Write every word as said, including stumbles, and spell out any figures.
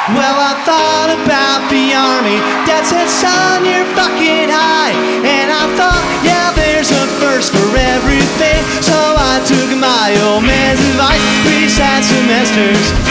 Well, I thought about the army. Dad said, son, you're fucking high. And I thought, yeah, there's a first for everything. So I took my old man's advice. We sat semesters